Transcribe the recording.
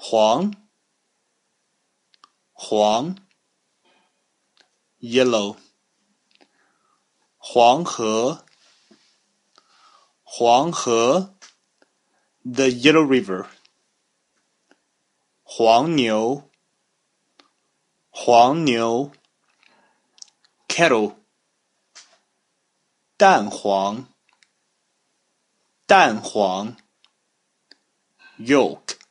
黄 yellow 黄河 the Yellow River 黄牛 cattle 蛋黄 yolk